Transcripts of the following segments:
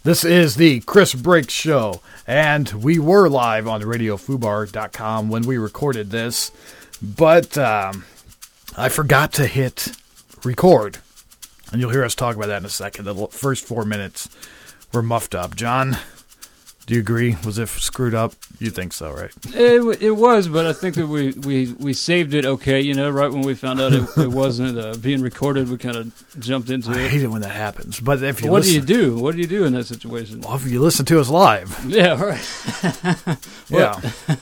This is the Chris Brake Show, and we were live on RadioFubar.com when we recorded this, but I forgot to hit record, and you'll hear us talk about that in a second. The first 4 minutes were muffed up. John, do you agree? Was it screwed up? You think so, right? It was, but I think that we saved it okay. You know, right when we found out it wasn't being recorded, we kind of jumped into it. I hate it when that happens. But if you what do you do? What do you do in that situation? Well, if you listen to us live. Yeah, right. Yeah.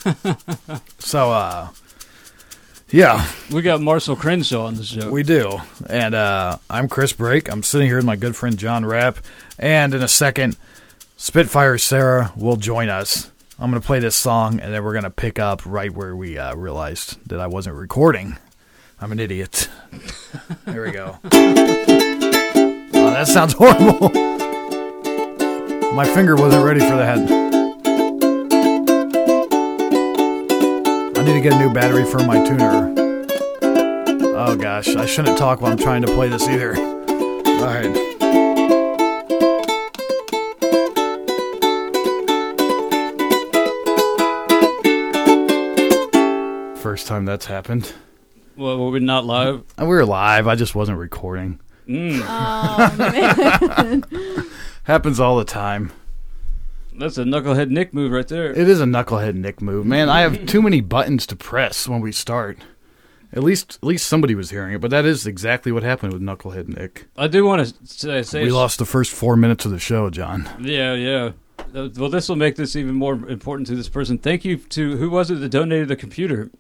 So, yeah. We got Marcel Crenshaw on the show. We do. And I'm Chris Brake. I'm sitting here with my good friend John Rapp. And in a second, Spitfire Sarah will join us. I'm going to play this song, and then we're going to pick up right where we realized that I wasn't recording. I'm an idiot. There we go. Oh, that sounds horrible. My finger wasn't ready for that. I need to get a new battery for my tuner. Oh, gosh. I shouldn't talk while I'm trying to play this either. All right. First time that's happened. Well, were we not live? We were live. I just wasn't recording. Oh, man. Happens all the time. That's a knucklehead Nick move right there. It is a knucklehead Nick move. Man, I have too many buttons to press when we start. At least somebody was hearing it, but that is exactly what happened with Knucklehead Nick. I do want to say... We lost the first 4 minutes of the show, John. Yeah. Well, this will make this even more important to this person. Thank you to... Who was it that donated the computer?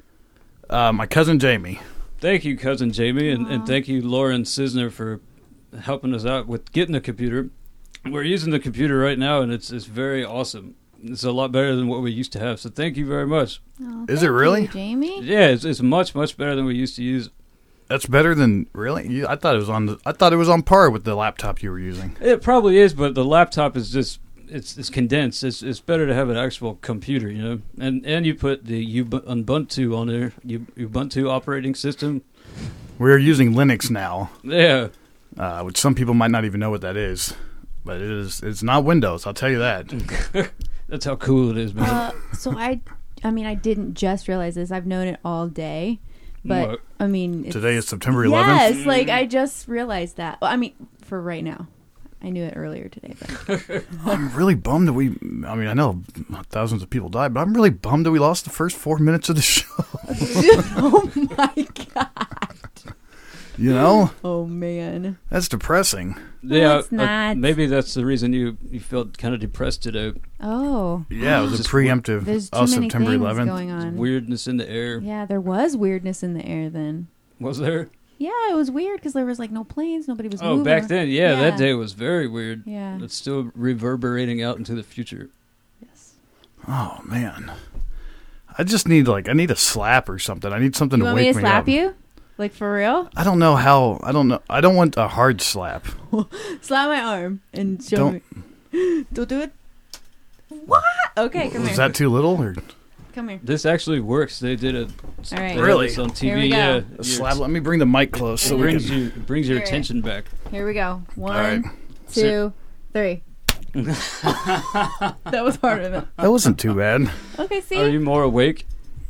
My cousin Jamie. Thank you, cousin Jamie, and thank you, Lauren Cisner, for helping us out with getting the computer. We're using the computer right now, and it's very awesome. It's a lot better than what we used to have, so thank you very much. Oh, is it really? you, Jamie? Yeah, it's much better than we used to use. That's better than really? I thought it was on par with the laptop you were using. It probably is, but the laptop is just it's condensed. It's better to have an actual computer, you know. And you put the Ubuntu on there, Ubuntu operating system. We're using Linux now. Yeah. Which some people might not even know what that is. But it's not Windows, I'll tell you that. That's how cool it is, man. So I didn't just realize this. I've known it all day. But, What? I mean... Today is September 11th? Yes, like, I just realized that. Well, I mean, for right now. I knew it earlier today. But. I'm really bummed that I know thousands of people died, but I'm really bummed that we lost the first 4 minutes of the show. Oh, my God. You know? Oh, man. That's depressing. Yeah, it's not. Maybe that's the reason you felt kind of depressed today. Oh. Yeah, it was a preemptive There's too of many September things 11th. going on. Weirdness in the air. Yeah, there was weirdness in the air then. Was there? Yeah, it was weird because there was like no planes, nobody was Oh, moving. back then, yeah, that day was very weird. Yeah. It's still reverberating out into the future. Yes. Oh, man. I just need a slap or something. I need something You to want wake me to slap up. you? Like for real? I don't know how. I don't know. I don't want a hard slap. Slap my arm and show me. Don't do it. What? Okay, come Was here. that too little? Or Come here. This actually works. They did it. All right. They Really? had this on TV. Here we go. Yeah. a slap? Let me bring the mic close so It we can. brings your Here. attention back. Here we go. All right. 1, 2, 3. That was harder than. That wasn't too bad. Okay, see? Are you more awake?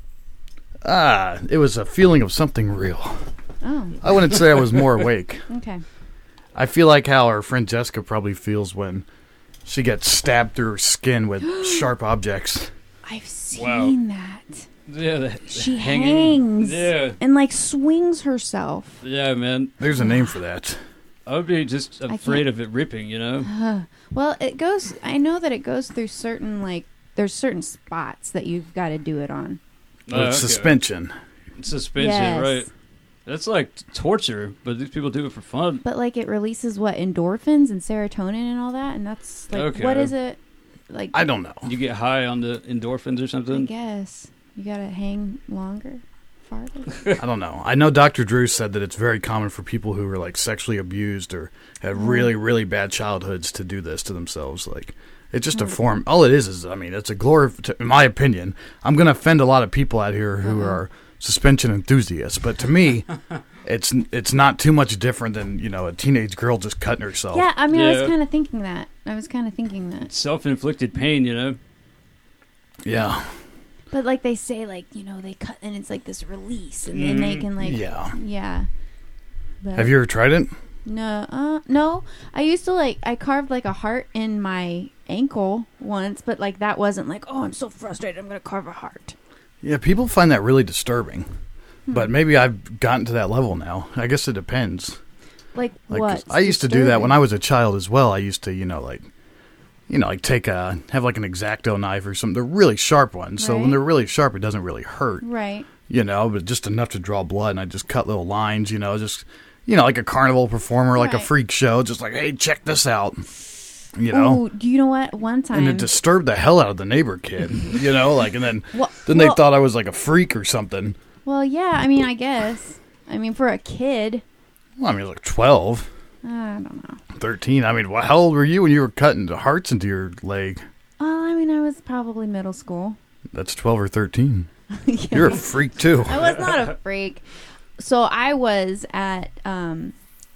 It was a feeling of something real. Oh, I wouldn't say I was more awake. okay. I feel like how our friend Jessica probably feels when she gets stabbed through her skin with sharp objects. I've seen that. Yeah. She hanging. hangs. Yeah. And like swings herself. Yeah, man. There's a name for that. I would be just afraid can't- of it ripping, you know? Well, it goes. I know that it goes through certain there's certain spots that you've got to do it on. But it's Okay. suspension. Suspension, Yes. right? That's like torture, but these people do it for fun. But like it releases what endorphins and serotonin and all that, and that's like Okay. what is it? Like I don't know. You get high on the endorphins or I something. guess you gotta hang longer, farther. I don't know. I know Dr. Drew said that it's very common for people who were like sexually abused or had really, really bad childhoods to do this to themselves. Like, it's just a form. All it is, I mean, it's a in my opinion, I'm going to offend a lot of people out here who are suspension enthusiasts. But to me, it's not too much different than a teenage girl just cutting herself. Yeah, I mean, I Yeah. was kind of thinking that. Self-inflicted pain, Yeah. But like they say, like they cut and it's like this release, and then they can like Yeah. But Have you ever tried it? no. I used to I carved like a heart in my ankle once, but like that wasn't like, oh, I'm so frustrated, I'm gonna carve a heart. Yeah, people find that really disturbing. But maybe I've gotten to that level now. I guess it depends. Like 'Cause what? I used to do that when I was a child as well. I used to, take have like an X-Acto knife or something. They're really sharp ones. So when Right. they're really sharp, it doesn't really hurt. Right. But just enough to draw blood. And I just cut little lines, just, like a carnival performer, like a Right. freak show. Just like, hey, check this out. Oh, do you know what? One time. And it disturbed the hell out of the neighbor kid, and then Well- they well- thought I was like a freak or something. Well, yeah. I mean, I guess. I mean, for a kid, Well, I mean, like 12, I don't know. 13. I mean, how old were you when you were cutting the hearts into your leg? I mean, I was probably middle school. That's 12 or 13. Yeah. You're a freak, too. I was not a freak. So I was at an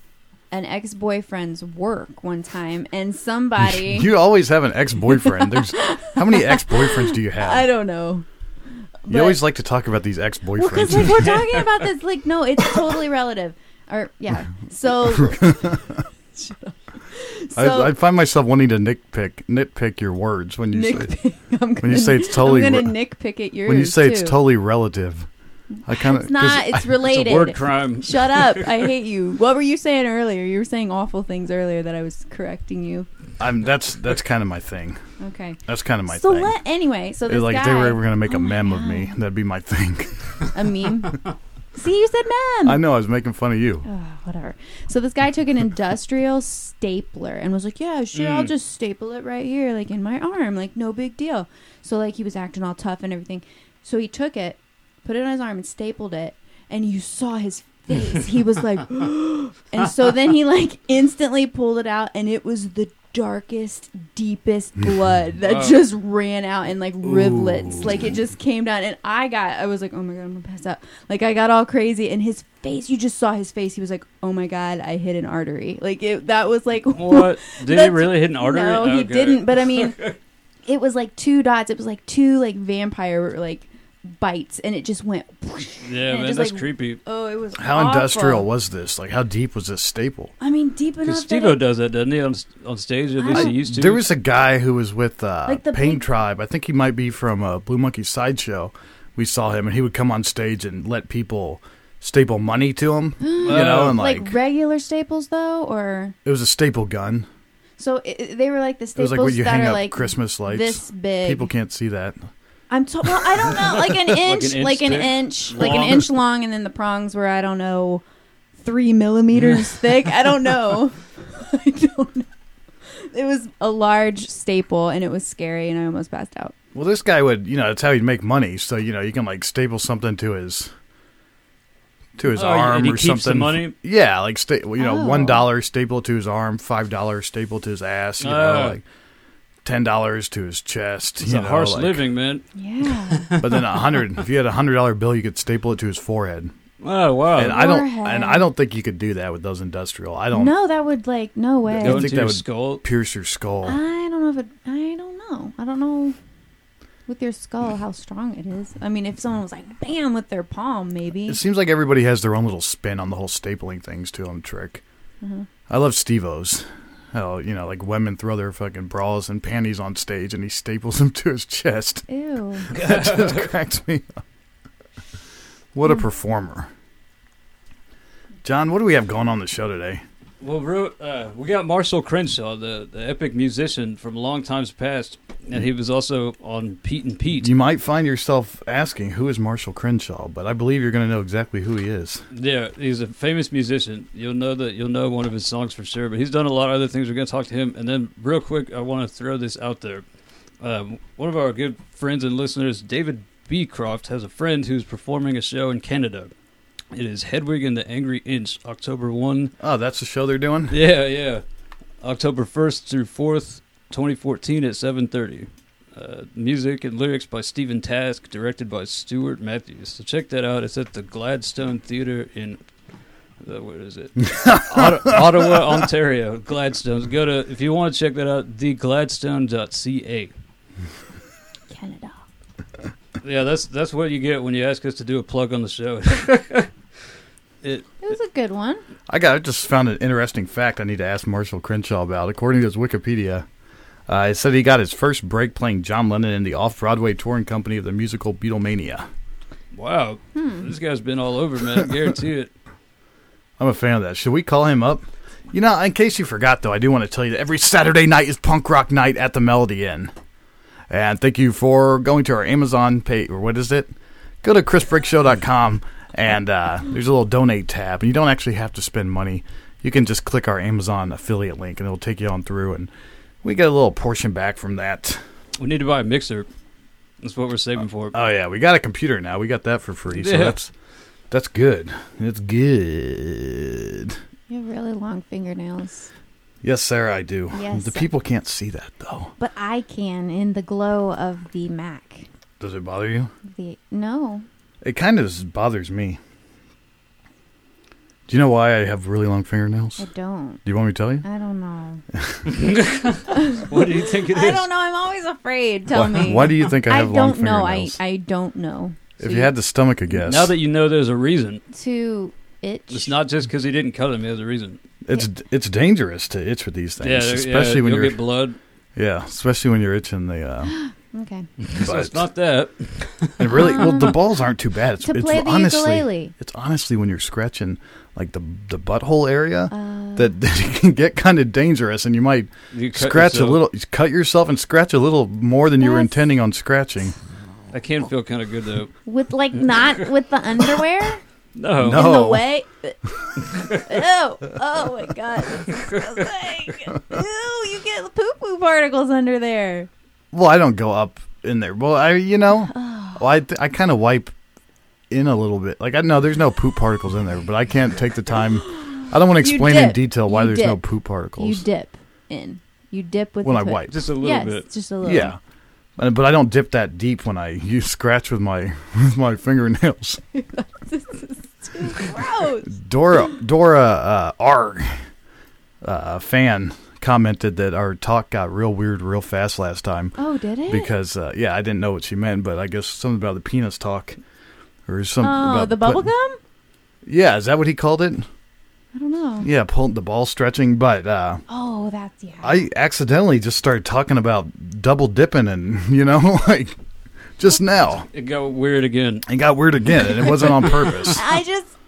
ex-boyfriend's work one time, and somebody You always have an ex-boyfriend. How many ex-boyfriends do you have? I don't know. You always like to talk about these ex-boyfriends. Well, because like we're talking about this, like no, it's totally relative. Or yeah, so. Shut up. I find myself wanting to nitpick your words when you say when you say it's totally I'm gonna nitpick at yours. when you say too. it's totally relative. I kind of It's not. It's related. It's a word crime. Shut up! I hate you. What were you saying earlier? You were saying awful things earlier that I was correcting you. That's kind of my thing. Okay. That's kind of my So thing. anyway, so this It's like guy. if they were ever going to make Oh a my meme of God. me, that'd be my thing. A meme. See, you said meme. I know I was making fun of you. Whatever. So this guy took an industrial stapler and was like, yeah, sure, I'll just staple it right here, like in my arm, like no big deal. So like he was acting all tough and everything. So he took it, put it on his arm and stapled it, and you saw his face. He was like, and so then he like instantly pulled it out, and it was the darkest, deepest blood that just ran out in like rivulets. Ooh. Like it just came down, and I was like, oh my God, I'm gonna pass out. Like I got all crazy, and his face, you just saw his face. He was like, oh my God, I hit an artery. Like that was like, What? Did he That's- really hit an artery? no, he Okay. didn't. But I mean, it was like 2 dots. It was like 2 like vampire like bites, and it just went. Whoosh, Yeah, and it man, just, that's like, creepy. Oh, it was How awful. industrial was this? Like, how deep was this staple? I mean, deep enough. Because that Steve-O it- does that, doesn't he? On stage, at least he used to. There was a guy who was with the Pain big- Tribe. I think he might be from Blue Monkey Sideshow. We saw him, and he would come on stage and let people staple money to him. And like regular staples though, or it was a staple gun. so they were like the It was staples like what you that hang are up like Christmas lights. this big. People can't see that. Well, I don't know, like an inch, like an thick? inch, like an Long? inch long, and then the prongs were, I don't know, 3 millimeters thick. I don't know. I don't know. It was a large staple, and it was scary, and I almost passed out. Well, this guy would, that's how he'd make money. So, you can like staple something to his arm and he or keeps something. the money? Yeah, like Oh. $1 staple to his arm, $5 staple to his ass. Like $10 to his chest. It's a harsh living, man. Yeah. But then if you had a $100 bill, you could staple it to his forehead. Oh, wow. And Forehead. I don't think you could do that with those industrial. I don't. No, that would like no way. I Go think into that your would skull. pierce your skull. I don't know if it. I don't know. I don't know with your skull how strong it is. I mean, if someone was like bam with their palm, maybe. It seems like everybody has their own little spin on the whole stapling things too. On the trick. Uh-huh. I love Steve-O's. How like women throw their fucking bras and panties on stage, and he staples them to his chest. Ew. That just cracks me up. What a performer. John, what do we have going on the show today? Well, we got Marshall Crenshaw, the epic musician from long times past, and he was also on Pete and Pete. You might find yourself asking, who is Marshall Crenshaw? But I believe you're going to know exactly who he is. Yeah, he's a famous musician. You'll know one of his songs for sure. But he's done a lot of other things. We're going to talk to him. And then, real quick, I want to throw this out there. One of our good friends and listeners, David Beecroft, has a friend who's performing a show in Canada. It is Hedwig and the Angry Inch, October 1. Oh, that's the show they're doing? Yeah. October 1st through 4th, 2014 at 7:30. Music and lyrics by Stephen Task, directed by Stuart Matthews. So check that out. It's at the Gladstone Theater in What is it? Ottawa, Ontario, Gladstones. Go to, if you want to check that out, thegladstone.ca. Canada. Yeah, that's what you get when you ask us to do a plug on the show. It was a good one. I just found an interesting fact I need to ask Marshall Crenshaw about. According to his Wikipedia, it said he got his first break playing John Lennon in the off-Broadway touring company of the musical Beatlemania. Wow. This guy's been all over, man. I guarantee it. I'm a fan of that. Should we call him up? You know, in case you forgot, though, I do want to tell you that every Saturday night is punk rock night at the Melody Inn. And thank you for going to our Amazon page, or what is it? Go to chrisbrickshow.com, and there's a little donate tab. And you don't actually have to spend money. You can just click our Amazon affiliate link, and it'll take you on through. And we get a little portion back from that. We need to buy a mixer. That's what we're saving for. Oh, yeah. We got a computer now. We got that for free. So that's good. It's good. You have really long fingernails. Yes, Sarah, I do. Yes. The people can't see that, though. But I can in the glow of the Mac. Does it bother you? No. It kind of bothers me. Do you know why I have really long fingernails? I don't. Do you want me to tell you? I don't know. What do you think it is? I don't know. I'm always afraid. Tell me. Why do you think I have long fingernails? I don't know. If you had to stomach a guess. Now that you know there's a reason. To itch. It's not just because he didn't cut him. There's a reason. It's dangerous to itch with these things. Yeah, especially when you'll you're get blood. Yeah, especially when you're itching the Okay. So it's not that. And really, well, the balls aren't too bad. To play the ukulele. It's honestly when you're scratching like the butthole area that it can get kind of dangerous, and you might scratch a little, cut yourself and scratch a little more than you were intending on scratching. That can feel kind of good though. With not with the underwear. No. In the way. Oh my god. Ew, you get poo-poo particles under there. Well, I don't go up in there. Well, I kind of wipe in a little bit. Like, I know there's no poop particles in there, but I can't take the time. I don't want to explain in detail why there's no poop particles. You dip in. You dip with when the I wipe. Just a little bit. Yes, just a little. Yeah. But I don't dip that deep when I scratch with my fingernails. This is too gross. Dora R, fan, commented that our talk got real weird real fast last time. Oh, did it? Because, I didn't know what she meant, but I guess something about the penis talk. Or something about the bubble gum? Yeah, is that what he called it? I don't know. Yeah, pulling the ball stretching, but that's I accidentally just started talking about double dipping and, like just now. It got weird again. It got weird again, and it wasn't on purpose. I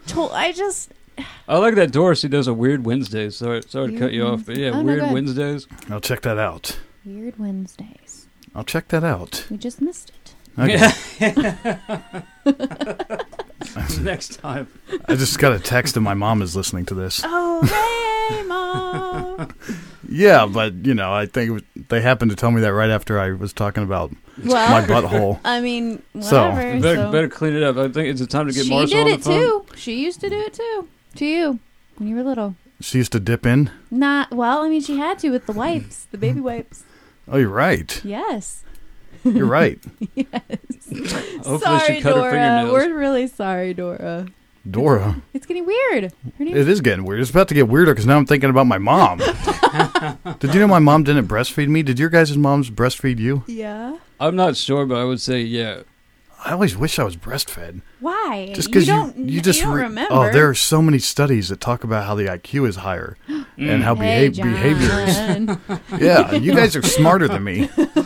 like that Doris. He does a Weird Wednesdays. Sorry to cut you off, but yeah, Weird Wednesdays. I'll check that out. Weird Wednesdays. I'll check that out. We just missed it. Okay. Next time. I just got a text and my mom is listening to this. Oh, hey, Mom. Yeah, but, I think they happened to tell me that right after I was talking about my butthole. I mean, whatever. Better clean it up. I think it's time to get Marshall on the phone. She did it, too. She used to do it, too. To you, when you were little. She used to dip in? She had to with the wipes, the baby wipes. Oh, you're right. Yes. You're right. Yes. Hopefully sorry, she cut Dora. her fingernails. We're really sorry, Dora. Dora. It's getting weird. It is getting weird. It's about to get weirder because now I'm thinking about my mom. Did you know my mom didn't breastfeed me? Did your guys' moms breastfeed you? Yeah. I'm not sure, but I would say yeah. I always wish I was breastfed. Why? Just because you just don't remember. Oh, there are so many studies that talk about how the IQ is higher and how behavior is. Yeah, you guys are smarter than me.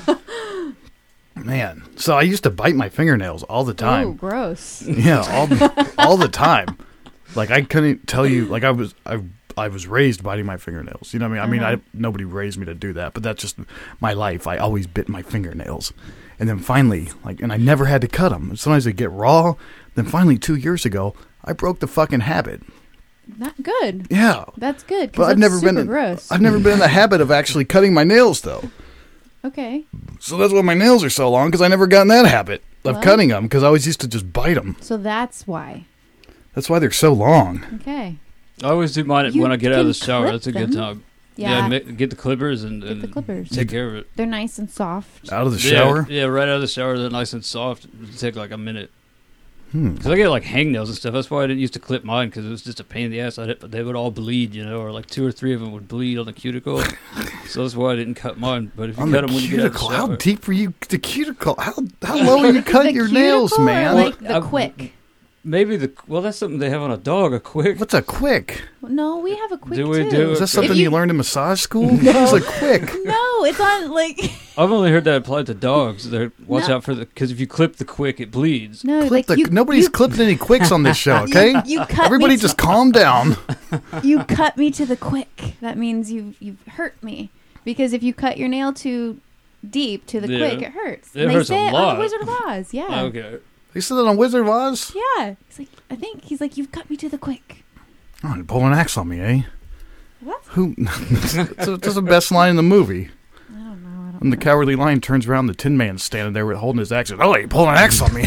Man, so I used to bite my fingernails all the time. Oh, gross. Yeah, all the time. Like I couldn't tell you. Like I was raised biting my fingernails. You know what I mean? I mean, nobody raised me to do that, but that's just my life. I always bit my fingernails, and then finally, and I never had to cut them. Sometimes they get raw. Then finally, 2 years ago, I broke the fucking habit. Not good. Yeah, that's good. But I've never been gross. I've never been in the habit of actually cutting my nails though. Okay. So that's why my nails are so long, because I never got in that habit of cutting them, because I always used to just bite them. So that's why. That's why they're so long. Okay. I always do mine when I get out of the shower. That's a good time. Yeah. Get the clippers and the clippers. Take care of it. They're nice and soft. Out of the shower? Yeah, right out of the shower. They're nice and soft. It take like a minute. Because I get like hangnails and stuff. That's why I didn't used to clip mine, because it was just a pain in the ass. They would all bleed, or like 2 or 3 of them would bleed on the cuticle. So that's why I didn't cut mine. But if you cut them when you get out of the shower, how deep were you? The cuticle? How low are you cutting your nails, cuticle or man? like the quick? maybe that's something they have on a dog. A quick. What's a quick? No, we have a quick Do we too. do Is that it? something you learned in massage school? No. It's a quick. No, it's on like I've only heard that applied to dogs. Watch No. out for because if you clip the quick, it bleeds. no, Clip like nobody's clipping any quicks on this show, okay? You cut Everybody me just calm down. you cut me to the quick. That means you've hurt me, because if you cut your nail too deep to the Yeah. quick, it hurts. It And hurts they say a it lot. on the Wizard of Oz. Yeah. Okay. They said that on Wizard of Oz? Yeah. He's like, you've cut me to the quick. Oh, you pull an axe on me, eh? What? Who? That's the best line in the movie. I don't know. When the Cowardly Lion turns around, the Tin Man's standing there holding his axe. Oh, you pull an axe on me.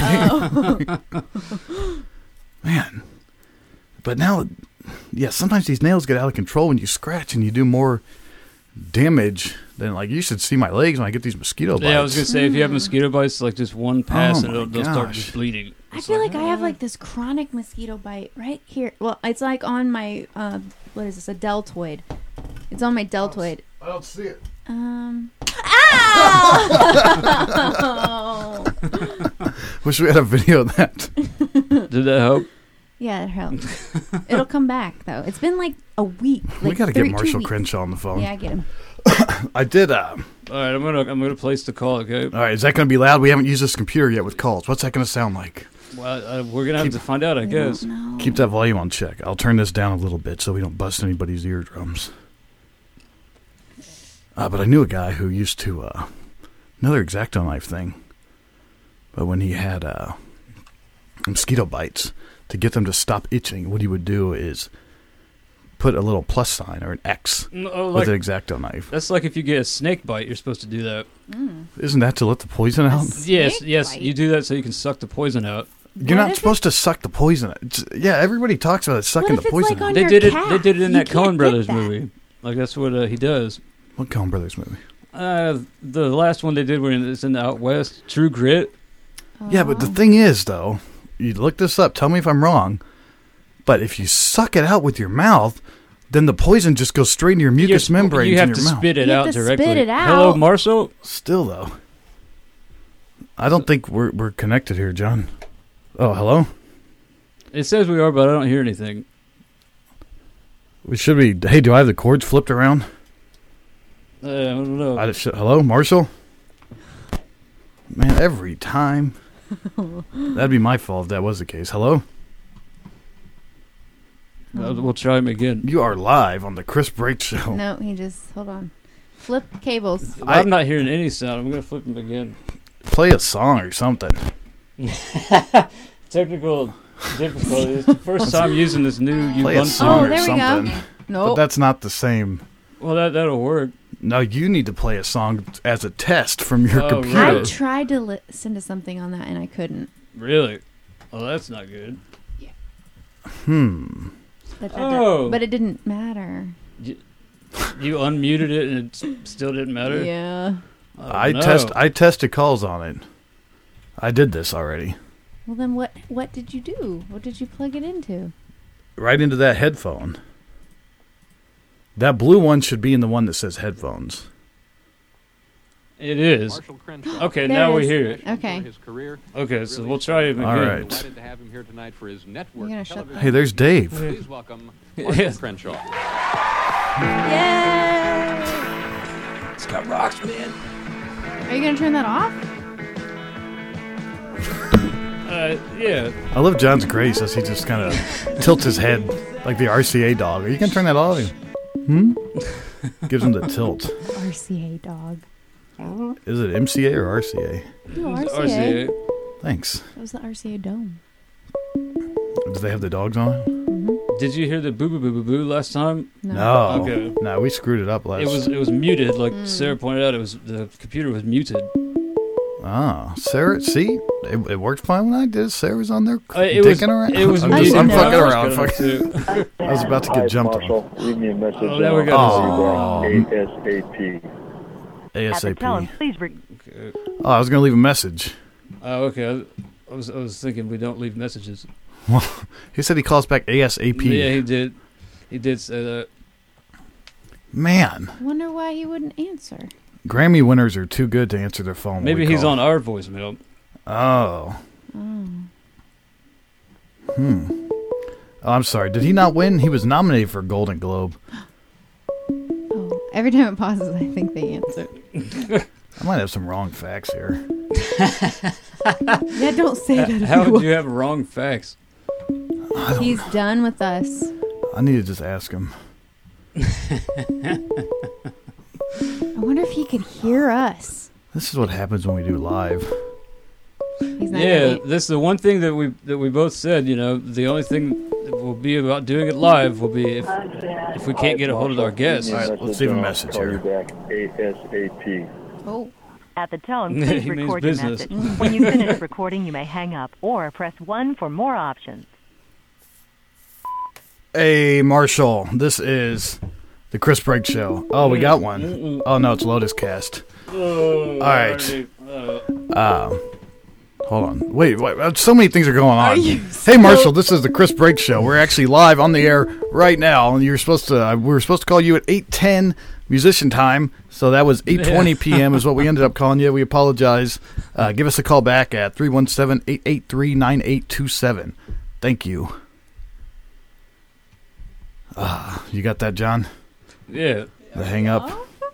Man. But now, yeah, sometimes these nails get out of control when you scratch and you do more damage than, like, you should see my legs when I get these mosquito bites. Yeah, I was gonna say if you have mosquito bites, like just one pass Oh and my they'll start gosh. just bleeding. I feel like I have like this chronic mosquito bite right here. Well, it's like on my what is this? A deltoid. It's on my deltoid. I don't see it. Ow! Wish we had a video of that. Did that help? Yeah, it helps. It'll come back though. It's been like a week. We Like got to get 2 Marshall weeks. Crenshaw on the phone. Yeah, I get him. I did. All right, I'm gonna place the call. Okay. All right, is that going to be loud? We haven't used this computer yet with calls. What's that going to sound like? Well, we're gonna have to find out, I guess. No. Keep that volume on check. I'll turn this down a little bit so we don't bust anybody's eardrums. But I knew a guy who used to, another X-Acto knife thing. But when he had mosquito bites, to get them to stop itching, what he would do is put a little plus sign or an X No, with like, an X-Acto knife. that's like if you get a snake bite, you're supposed to do that. Isn't that to let the poison out? Yes, Snake yes, bite? you do that so you can suck the poison out. You're What not if supposed to suck the poison. Yeah, everybody talks about it, sucking What the if it's poison like out. on They your did it. calf? They did it in You that can't Coen get Brothers that. movie. Like that's what he does. What Coen Brothers movie? The last one they did where it's in the Out West, True Grit. Yeah, but the thing is, though, you look this up. Tell me if I'm wrong. But if you suck it out with your mouth, then the poison just goes straight into your mucous membranes You have in to your mouth. spit it You have out to directly. spit it Hello, out. Marshall. Still, though, I don't think we're connected here, John. Oh, hello. It says we are, but I don't hear anything. We should be. Hey, do I have the cords flipped around? I don't know. Hello, Marshall. Man, every time. That'd be my fault if that was the case. Hello. We'll try him again. You are live on the Chris Break Show. No, he just hold on. Flip cables. I'm not hearing any sound. I'm gonna flip him again. Play a song or something. Technical difficulty. It's the first time using this new Play a Ubuntu. song Oh, or there we go. something. But No. that's not the same. Well, that'll work. No, you need to play a song as a test from your Oh, computer. right. I tried to listen to something on that and I couldn't. Really? Oh, that's not good. But, Oh. but it didn't matter. You unmuted it and it still didn't matter. Yeah. Oh, I no. tested calls on it. I did this already. Well, then what did you do? What did you plug it into? Right into that headphone. That blue one should be in the one that says headphones. It is. Marshall Crenshaw. Okay, There now it we is. hear it. Okay. For his career. Okay, so we'll try him again. All right. Delighted to have him here tonight for his network You're gonna shut television. Hey, there's Dave. Please welcome Marshall Yes. Crenshaw. Yay! It's got rocks, man. Are you gonna turn that off? Yeah. I love John's grace as he just kind of tilts his head like the RCA dog. Are you going to turn that off? Gives him the tilt. RCA dog. Is it MCA or RCA? No, It's RCA. Thanks. That was the RCA Dome. Do they have the dogs on it? Did you hear the boo boo boo boo boo last time? No. Okay. No, we screwed it up last. It was muted, like Sarah pointed out. The computer was muted. Ah, Sarah, see? It worked fine when I did it. Sarah was on there It was dicking around. It was I'm, muted. I'm know. fucking when I around. first got Fucking- on, too. I was about to get jumped on. Marshall, leave me a message. Oh, there we go. ASAP. ASAP. Please bring. Okay. Oh, I was going to leave a message. Oh, okay. I was thinking we don't leave messages. Well, he said he calls back ASAP. Yeah, he did. He did say that. Man, Wonder why he wouldn't answer. Grammy winners are too good to answer their phone. when Maybe we he's call. on our voicemail. Oh. Oh. Oh, I'm sorry. Did he not win? He was nominated for Golden Globe. Oh. Every time it pauses, I think they answer. I might have some wrong facts here. Yeah, don't say that. How would you have wrong facts? He's done with us. I need to just ask him. I wonder if he could hear us. This is what happens when we do live. He's not Yeah, gonna- that's the one thing that we both said. You know, the only thing that will be about doing it live will be if we can't get a hold of our guests. All right, let's leave a message Call you here. back ASAP. Oh. At the tone, He please means record your business. message. When you finish recording, you may hang up or press 1 for more options. Hey, Marshall. This is the Chris Brake Show. Oh, we got one. Oh, no, it's Lotus Cast. All right. Hold on. Wait, so many things are going on. Hey, Marshall, this is the Chris Brake Show. We're actually live on the air right now, and we were supposed to call you at 8:10 musician time, so that was 8:20 p.m. is what we ended up calling you. We apologize. Give us a call back at 317-883-9827. Thank you. You got that, John? Yeah. The hang up?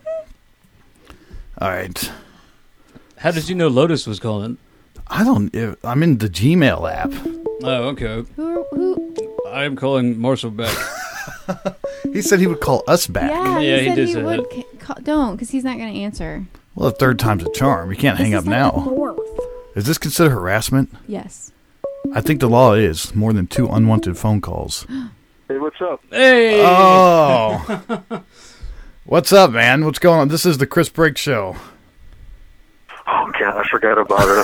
All right. How did you know Lotus was calling? I'm in the Gmail app. Oh, okay. Who? I am calling Marshall back. He said he would call us back. Yeah, Yeah, he he said did he say would. Don't, because he's not going to answer. Well, the third time's a charm. You can't hang This up is like the now. fourth. Is this considered harassment? Yes. I think the law is more than 2 unwanted phone calls. Hey, what's up? Hey! Oh. What's up, man? What's going on? This is the Chris Brake Show. Oh, God, I forgot about it.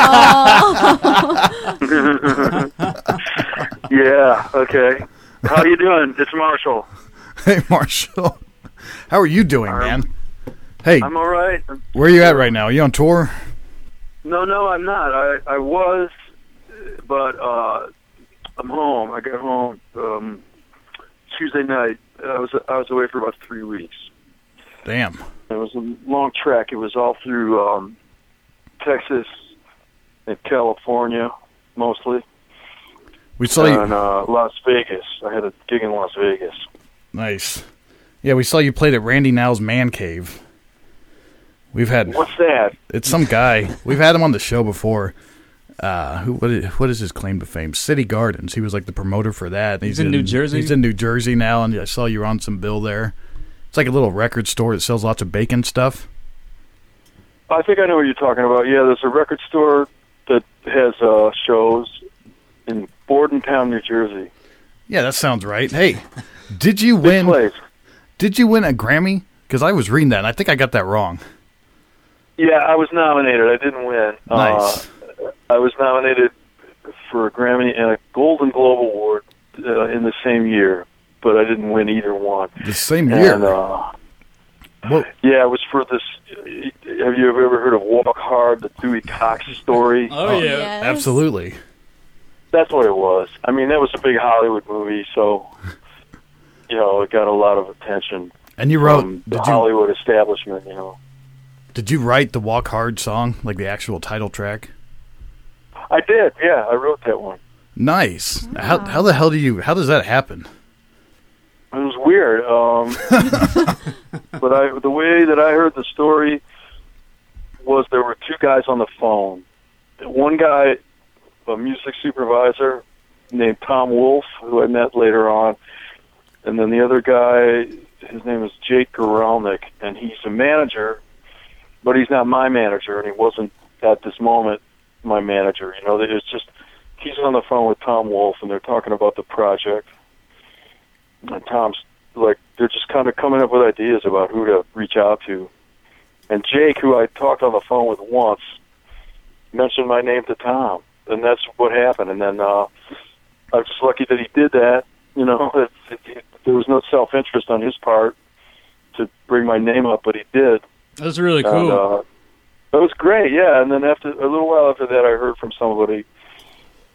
I'm sorry. Yeah, okay. How you doing? It's Marshall. Hey, Marshall. How are you doing, man? Hey, I'm all right. where are you at right now? Are you on tour? No, I'm not. I was, but I'm home. I got home Tuesday night. I was away for about 3 weeks. Damn. It was a long trek. It was all through Texas and California, mostly, We saw you. and Las Vegas. I had a gig in Las Vegas. Nice. Yeah, we saw you played at Randy Now's Man Cave. We've had. What's that? It's some guy. We've had him on the show before. What is his claim to fame? City Gardens. He was like the promoter for that. He's in New Jersey? He's in New Jersey now, and I saw you were on some bill there. It's like a little record store that sells lots of bacon stuff. I think I know what you're talking about. Yeah, there's a record store that has shows in Bordentown, New Jersey. Yeah, that sounds right. Hey, did you Big win? place. Did you win a Grammy? Because I was reading that, and I think I got that wrong. Yeah, I was nominated. I didn't win. Nice. I was nominated for a Grammy and a Golden Globe Award in the same year, but I didn't win either one. The same year. And, Well, yeah, it was for this. Have you ever heard of Walk Hard, the Dewey Cox story? Oh, yeah. Yes. absolutely. That's what it was. I mean, that was a big Hollywood movie, so it got a lot of attention And you wrote. from the Hollywood establishment. Did you write the Walk Hard song, like the actual title track? I did. Yeah, I wrote that one. Nice. Wow. How the hell how does that happen? It was weird. But the way that I heard the story was there were two guys on the phone. One guy, a music supervisor named Tom Wolfe, who I met later on, and then the other guy, his name is Jake Guralnick, and he's a manager, but he's not my manager, and he wasn't at this moment my manager. It's just he's on the phone with Tom Wolfe, and they're talking about the project. And Tom's like, they're just kind of coming up with ideas about who to reach out to. And Jake, who I talked on the phone with once, mentioned my name to Tom, and that's what happened. And then I was just lucky that he did that. There was no self-interest on his part to bring my name up, but he did. That's really And, cool. that was great, yeah. And then a little while after that, I heard from somebody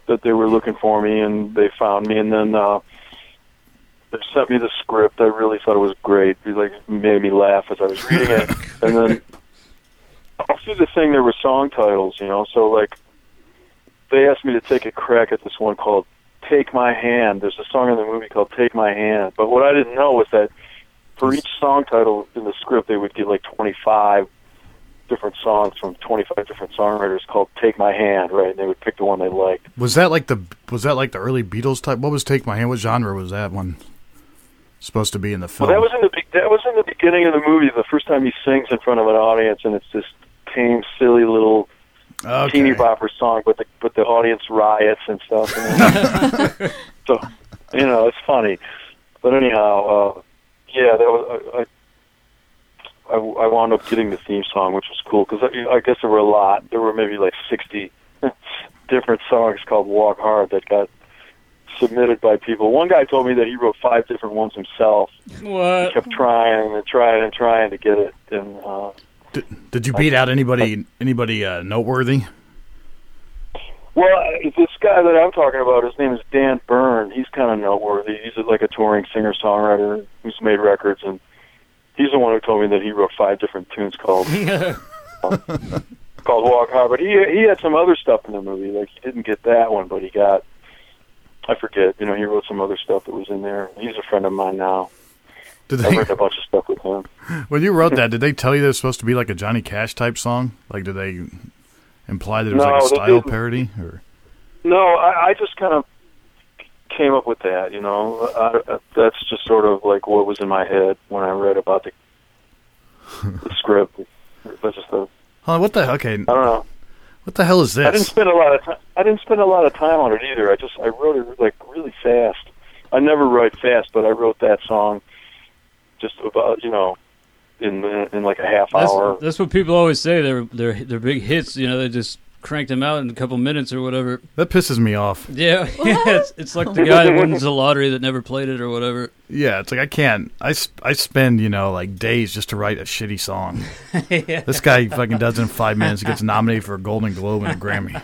that they were looking for me, and they found me, and then they sent me the script. I really thought it was great. It made me laugh as I was reading it. And then all through the thing, there were song titles, So like, they asked me to take a crack at this one called "Take My Hand." There's a song in the movie called "Take My Hand," but what I didn't know was that for each song title in the script, they would get like 25 different songs from 25 different songwriters called "Take My Hand," right? And they would pick the one they liked. Was that like the early Beatles type? What was "Take My Hand"? What genre was that one supposed to be in the film? Well, that was in the beginning of the movie. The first time he sings in front of an audience, and it's this tame, silly little teeny bopper song, but the audience riots and stuff. So it's funny. But anyhow, that was I wound up getting the theme song, which was cool because I guess there were a lot. There were maybe like 60 different songs called "Walk Hard" that got submitted by people. One guy told me that he wrote 5 different ones himself. What? He kept trying and trying and trying to get it. And did you beat out anybody noteworthy? well, this guy that I'm talking about, his name is Dan Byrne. He's kind of noteworthy. He's like a touring singer-songwriter who's made records, and he's the one who told me that he wrote 5 different tunes called "Walk Hard." But he had some other stuff in the movie. Like, he didn't get that one, but he got, I forget. He wrote some other stuff that was in there. He's a friend of mine now. I've written a bunch of stuff with him. When you wrote that, did they tell you that it was supposed to be like a Johnny Cash type song? Like, did they imply that it was like a style parody? Or no, I just kind of came up with that. That's just sort of like what was in my head when I read about the script. That's just what the? Okay, I don't know. What the hell is this? I didn't spend a lot of time on it either. I wrote it like really fast. I never write fast, but I wrote that song just about in like a half hour. That's what people always say. They're big hits. They just cranked them out in a couple minutes or whatever. That pisses me off. Yeah, it's like the guy that wins the lottery that never played it or whatever. Yeah, it's like I can't. I spend like days just to write a shitty song. Yeah. This guy fucking does it in 5 minutes. He gets nominated for a Golden Globe and a Grammy.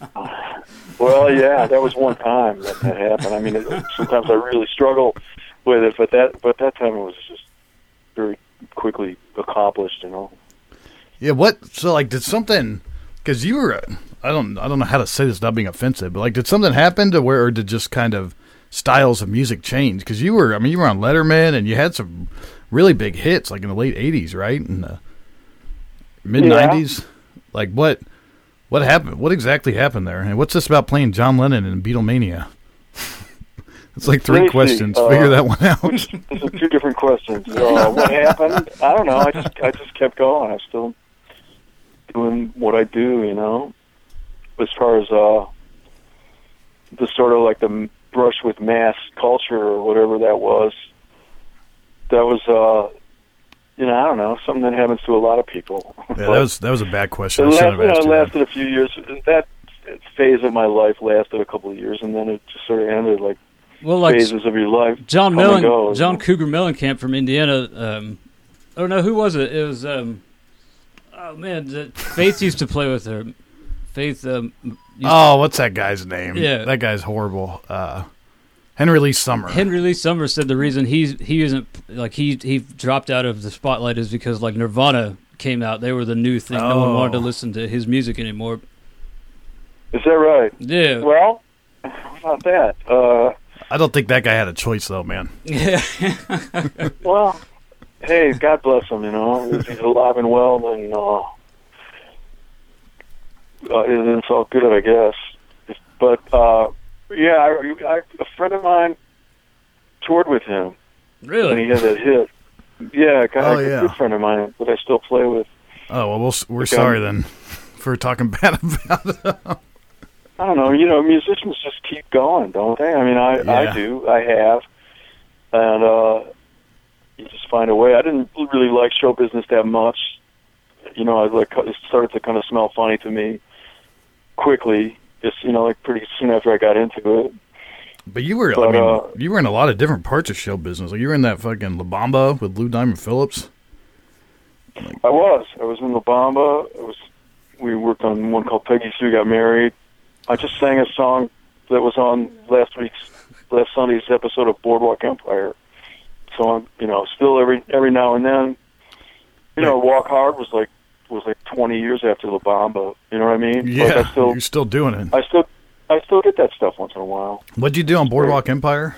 Well, yeah, that was one time that happened. I mean, sometimes I really struggle with it, but that time it was just very quickly accomplished. Yeah. What? So like, did something? Because you were, I don't know how to say this without being offensive, but like, did something happen to where, or did just kind of styles of music change? Because you were on Letterman, and you had some really big hits, like in the late '80s, right? In the mid '90s. Like, what happened? What exactly happened there? And what's this about playing John Lennon in Beatlemania? It's like 3 questions. Figure that one out. Those are 2 different questions. What happened? I don't know. I just kept going. I'm still doing what I do, as far as the sort of like the brush with mass culture or whatever that was. That was, I don't know, something that happens to a lot of people. Yeah, that was a bad question. It lasted a few years. That phase of my life lasted a couple of years, and then it just sort of ended like phases of your life. John Cougar Mellencamp from Indiana. Who was it? It was. Oh man, Faith used to play with her. Faith. What's that guy's name? Yeah, that guy's horrible. Henry Lee Summer. Henry Lee Summer said the reason he isn't like he dropped out of the spotlight is because like Nirvana came out. They were the new thing. No one wanted to listen to his music anymore. Is that right? Yeah. Well, how about that? I don't think that guy had a choice though, man. Yeah. Well. Hey, God bless him, If he's alive and well, then it's all good, I guess. But, a friend of mine toured with him. Really? And he had that hit. Yeah, a good friend of mine that I still play with. Oh, well, we're sorry then for talking bad about it. I don't know. Musicians just keep going, don't they? I mean, I do. I have. And, you just find a way. I didn't really like show business that much. It started to kind of smell funny to me quickly. Just, pretty soon after I got into it. But you were, you were in a lot of different parts of show business. Like you were in that fucking La Bamba with Lou Diamond Phillips. I was in La Bamba. We worked on one called Peggy Sue Got Married. I just sang a song that was on last Sunday's episode of Boardwalk Empire. So I'm, still every now and then, Walk Hard was like 20 years after La Bamba. You know what I mean? Yeah, like you're still doing it. I still get that stuff once in a while. What'd you do on Boardwalk Empire?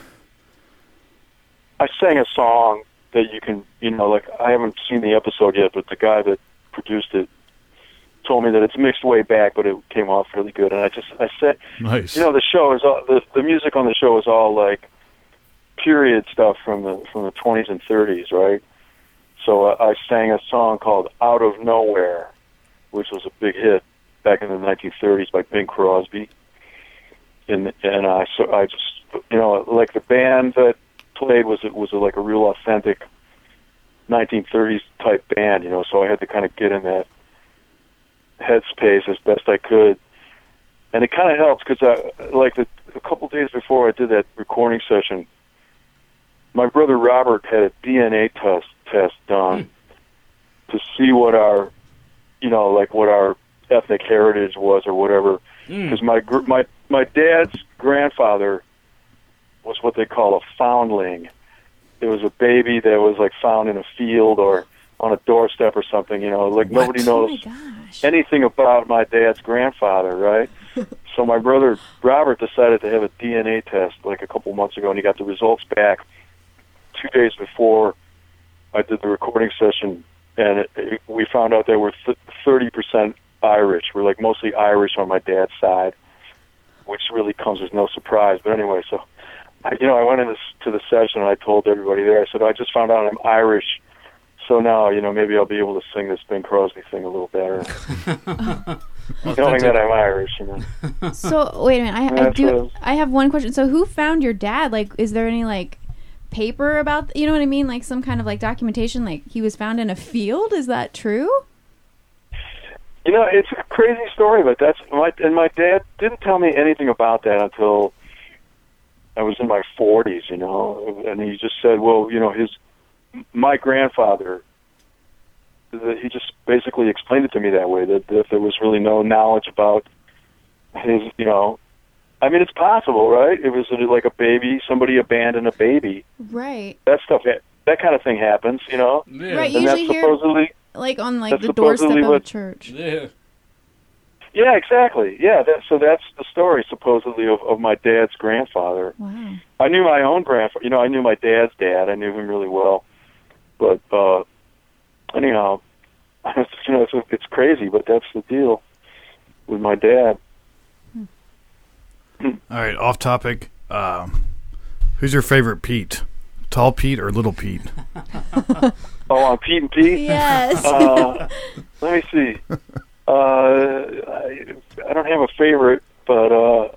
I sang a song that you can, I haven't seen the episode yet, but the guy that produced it told me that it's mixed way back, but it came off really good. And I said, nice. The show is all, the music on the show is all like period stuff from the 20s and 30s, right? So I sang a song called "Out of Nowhere," which was a big hit back in the 1930s by Bing Crosby. And I just, like the band that played was like a real authentic 1930s type band, so I had to kind of get in that headspace as best I could. And it kind of helps because a couple days before I did that recording session, my brother Robert had a DNA test done to see what our, what our ethnic heritage was or whatever. Because my dad's grandfather was what they call a foundling. It was a baby that was like found in a field or on a doorstep or something, nobody knows anything about my dad's grandfather, right? So my brother Robert decided to have a DNA test like a couple months ago, and he got the results back 2 days before I did the recording session, and we found out that we're 30% Irish. We're like mostly Irish on my dad's side, which really comes as no surprise. But anyway, so I went to the session and I told everybody there. I said, I just found out I'm Irish, so now maybe I'll be able to sing this Bing Crosby thing a little better, knowing that I'm Irish. So wait a minute, I have one question. So who found your dad? Like, is there any like paper about? You know what I mean? Like some kind of like documentation. Like he was found in a field. Is that true? It's a crazy story, but my dad didn't tell me anything about that until I was in my 40s, and he just said, well, my grandfather, he just basically explained it to me that way, that there was really no knowledge about his, it's possible, right? It was like a baby, somebody abandoned a baby. Right. That stuff, that kind of thing happens, Yeah. Right, and that's supposedly... Like on like the doorstep of a church. Yeah. Yeah, exactly. Yeah, so that's the story supposedly of my dad's grandfather. Wow. I knew my own grandfather. I knew my dad's dad. I knew him really well. But anyhow, it's crazy, but that's the deal with my dad. All right, off topic. Who's your favorite Pete? Tall Pete or Little Pete? Oh, on Pete and Pete? Yes. Let me see. I don't have a favorite, but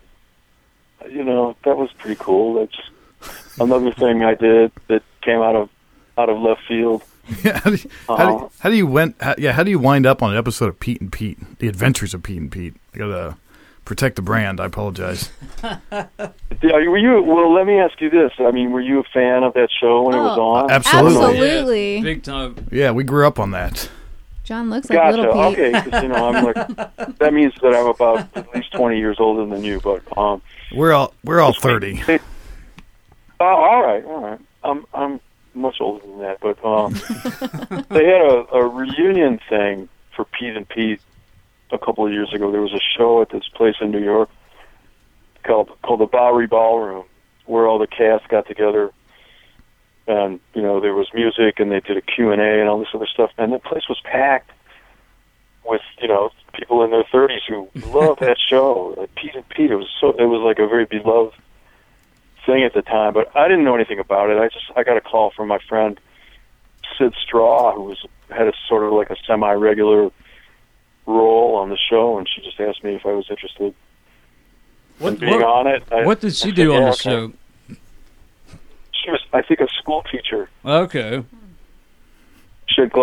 that was pretty cool. That's another thing I did that came out of left field. Yeah, how do you wind up on an episode of Pete and Pete? The Adventures of Pete and Pete. I gotta protect the brand. I apologize. Were you? Well, let me ask you this. I mean, were you a fan of that show when it was on? Absolutely. Yeah, big time. Yeah, we grew up on that. John looks like Gotcha. Little Pete. Okay, because I'm like, that means that I'm about at least 20 years older than you. But we're all 30. Oh, all right. I'm much older than that, but they had a reunion thing for Pete and Pete a couple of years ago. There was a show at this place in New York called the Bowery Ballroom, where all the cast got together, and there was music, and they did a Q&A and all this other stuff, and the place was packed with people in their 30s who loved that show. Like Pete and Pete, it was like a very beloved thing at the time, but I didn't know anything about it. I got a call from my friend Sid Straw, who had a sort of like a semi-regular role on the show, and she just asked me if I was interested in being on it. What did she do on the show? She was, I think, a school teacher. Okay. She had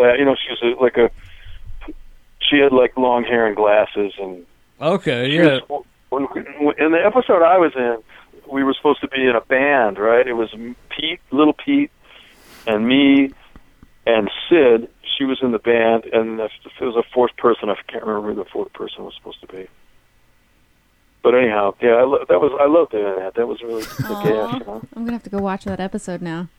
she had like long hair and glasses, and okay, yeah. In the episode I was in, we were supposed to be in a band, right? It was Pete, Little Pete, and me, and Sid. She was in the band, and if there was a fourth person, I can't remember who the fourth person was supposed to be. But anyhow, yeah, I loved doing that. That was really the Aw, gas. You know? I'm gonna have to go watch that episode now.